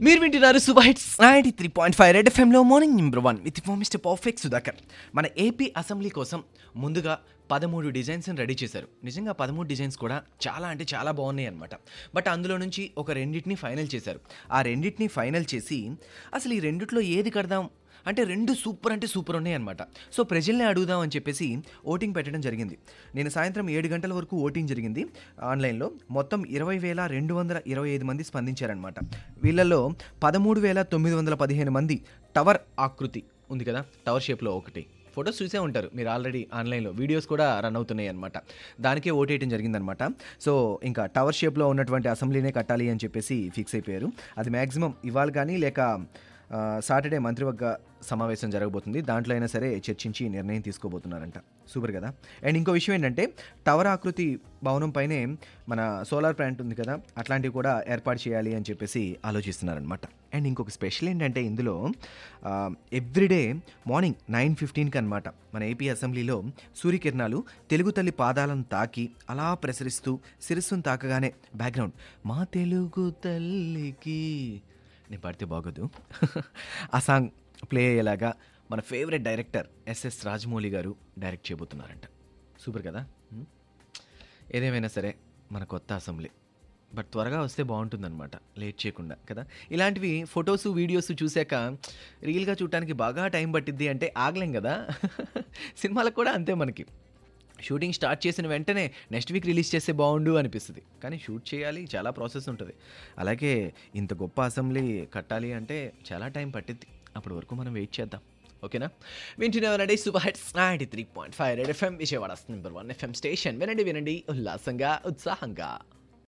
మీరు వింటున్నారు super hits 93.5 red ఎఫ్ఎంలో morning number 1 with mister perfect Sudhakar. మన ఏపీ అసెంబ్లీ కోసం ముందుగా 13 డిజైన్స్ రెడీ చేశారు. నిజంగా 13 డిజైన్స్ కూడా చాలా అంటే చాలా బాగున్నాయి అనమాట. బట్ అందులో నుంచి ఒక రెండింటిని ఫైనల్ చేశారు. ఆ రెండింటిని ఫైనల్ చేసి అసలు ఈ రెండిట్లో ఏది కడదాం అంటే రెండు సూపర్ ఉన్నాయి అనమాట. సో ప్రజల్ని అడుగుదాం అని చెప్పేసి ఓటింగ్ పెట్టడం జరిగింది. నేను సాయంత్రం 7 గంటల వరకు ఓటింగ్ జరిగింది ఆన్లైన్లో. మొత్తం 20,225 మంది స్పందించారనమాట. వీళ్ళల్లో 13,915 మంది టవర్ ఆకృతి ఉంది కదా, టవర్ షేప్లో ఒకటి ఫొటోస్ చూసే ఉంటారు మీరు ఆల్రెడీ ఆన్లైన్లో, వీడియోస్ కూడా రన్ అవుతున్నాయి అనమాట. దానికే ఓటేయడం జరిగిందనమాట. సో ఇంకా టవర్ షేప్లో ఉన్నటువంటి అసెంబ్లీనే కట్టాలి అని చెప్పేసి ఫిక్స్ అయిపోయారు. అది మ్యాక్సిమం ఇవాళ కానీ లేక సాటర్డే మంత్రివర్గ సమావేశం జరగబోతుంది, దాంట్లో అయినా సరే చర్చించి నిర్ణయం తీసుకోబోతున్నారంట. సూపర్ కదా. అండ్ ఇంకో విషయం ఏంటంటే టవర్ ఆకృతి భవనం పైనే మన సోలార్ ప్లాంట్ ఉంది కదా, అట్లాంటివి కూడా ఏర్పాటు చేయాలి అని చెప్పేసి ఆలోచిస్తున్నారనమాట. అండ్ ఇంకొక స్పెషల్ ఏంటంటే ఇందులో ఎవ్రీడే మార్నింగ్ 9:15కి అనమాట మన ఏపీ అసెంబ్లీలో సూర్యకిరణాలు తెలుగు తల్లి పాదాలను తాకి అలా ప్రసరిస్తూ శిరస్సును తాకగానే బ్యాక్గ్రౌండ్ మా తెలుగు తల్లికి నేను పాడితే బాగోదు ఆ సాంగ్ ప్లే అయ్యేలాగా మన ఫేవరెట్ డైరెక్టర్ ఎస్ఎస్ రాజమౌళి గారు డైరెక్ట్ చేయబోతున్నారంట. సూపర్ కదా. ఏదేమైనా సరే మన కొత్త అసెంబ్లీ బట్ త్వరగా వస్తే బాగుంటుందన్నమాట, లేట్ చేయకుండా కదా. ఇలాంటివి ఫొటోస్ వీడియోస్ చూశాక రీల్గా చూడటానికి బాగా టైం పట్టిద్ది అంటే ఆగలేం కదా. సినిమాలకు కూడా అంతే, మనకి షూటింగ్ స్టార్ట్ చేసిన వెంటనే నెక్స్ట్ వీక్ రిలీజ్ చేస్తే బాగుండు అనిపిస్తుంది, కానీ షూట్ చేయాలి, చాలా ప్రాసెస్ ఉంటుంది. అలాగే ఇంత గొప్ప అసెంబ్లీ కట్టాలి అంటే చాలా టైం పట్టిద్ది. అప్పటి వరకు మనం వెయిట్ చేద్దాం, ఓకేనా. వింటున్నారండి super hits 93.5 red FM, Vijayawada number 1 FM station. వినండి ఉల్లాసంగా ఉత్సాహంగా.